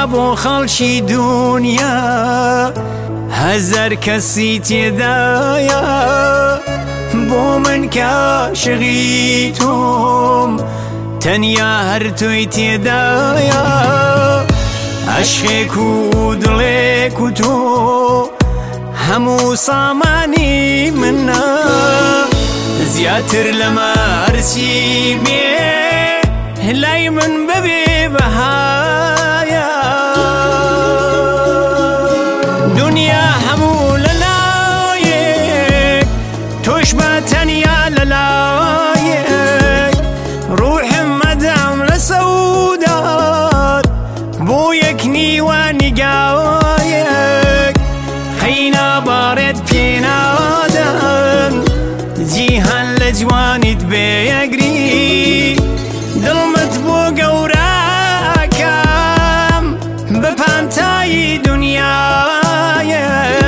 بۆ خەڵکی دونیا هەزار کەسی تێدایە بۆ من کاشقی تۆم تەنیا هەر تۆی تێدایە عەشقێک و دڵێک و تۆ هەموو سامانی منە زیاتر لەمە هەرچی بێ لای من بەبێ بەهایە دنیا هەموو لەلایەک تۆش بە تەنیا لەلایەک ڕوحم مەدام لە سەودات بۆ یەک نیوانی گاوایەک قەینا باڕێت پێنادەن جیهان لە جوانیت بێیەگری دڵمت بۆ گەوراکەم بە پانتایی دونیایە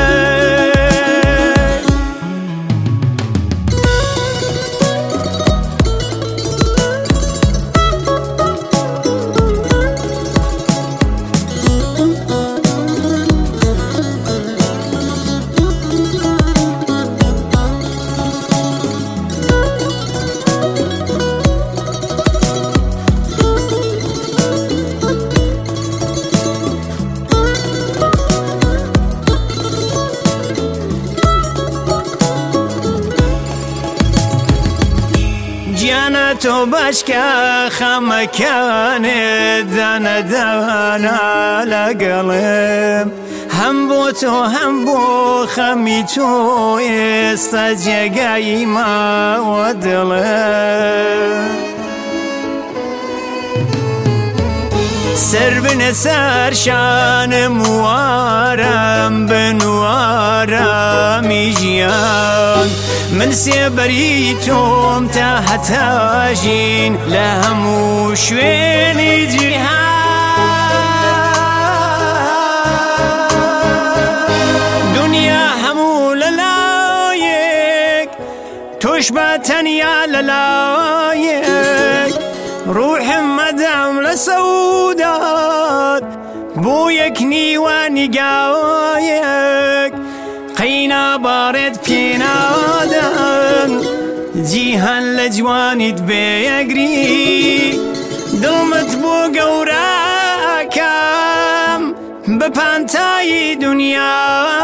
گیانە تۆ باشکە خەمەکانێت دانە دانا لەگەڵم هەم بۆ تۆ هەم بۆ خەمی تۆ ئێستا جێگایی ماوە دڵم سەر بنە سەر شانم وارم بنوارەمی ژیان من سێبەری تۆم تا هەتاژین لە هەموو شوێنی جیهان دنیا هەموو لەلایەک تۆش بە تەنیا لەلایەک ڕوحم مەدام لە سەودات بۆ یەک نیوانی گاوایەک قەینا باڕێت پێنادەن جیهان لە جوانیت بێیەگری دڵمت بۆ گەوراکەم بە پانتایی دونیا